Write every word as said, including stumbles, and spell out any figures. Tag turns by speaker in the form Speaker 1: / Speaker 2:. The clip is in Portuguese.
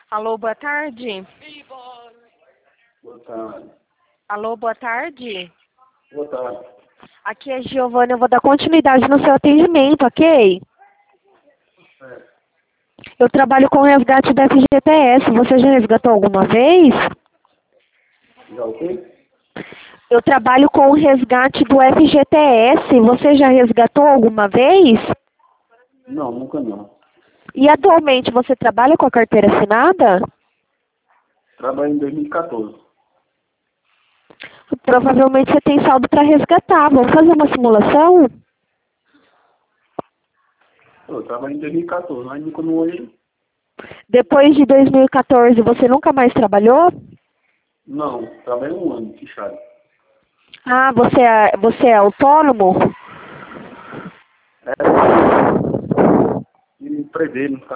Speaker 1: Alô, boa tarde.
Speaker 2: Boa tarde.
Speaker 1: Alô, boa tarde.
Speaker 2: Boa tarde.
Speaker 1: Aqui é Giovana, eu vou dar continuidade no seu atendimento, ok?
Speaker 2: É.
Speaker 1: Eu trabalho com resgate da F G T S. Você já resgatou alguma vez?
Speaker 2: Já o quê?
Speaker 1: Eu trabalho com o resgate do F G T S. Você já resgatou alguma vez?
Speaker 2: Não, nunca não.
Speaker 1: E atualmente você trabalha com a carteira assinada?
Speaker 2: Trabalhei em dois mil e quatorze.
Speaker 1: Provavelmente você tem saldo para resgatar. Vamos fazer uma simulação?
Speaker 2: Eu trabalhei em dois mil e quatorze, mas nunca não olhei.
Speaker 1: Depois de dois mil e quatorze, você nunca mais trabalhou?
Speaker 2: Não, trabalhei um ano, fechado.
Speaker 1: Ah, você é, você é autônomo?
Speaker 2: É, e me prender, não ficar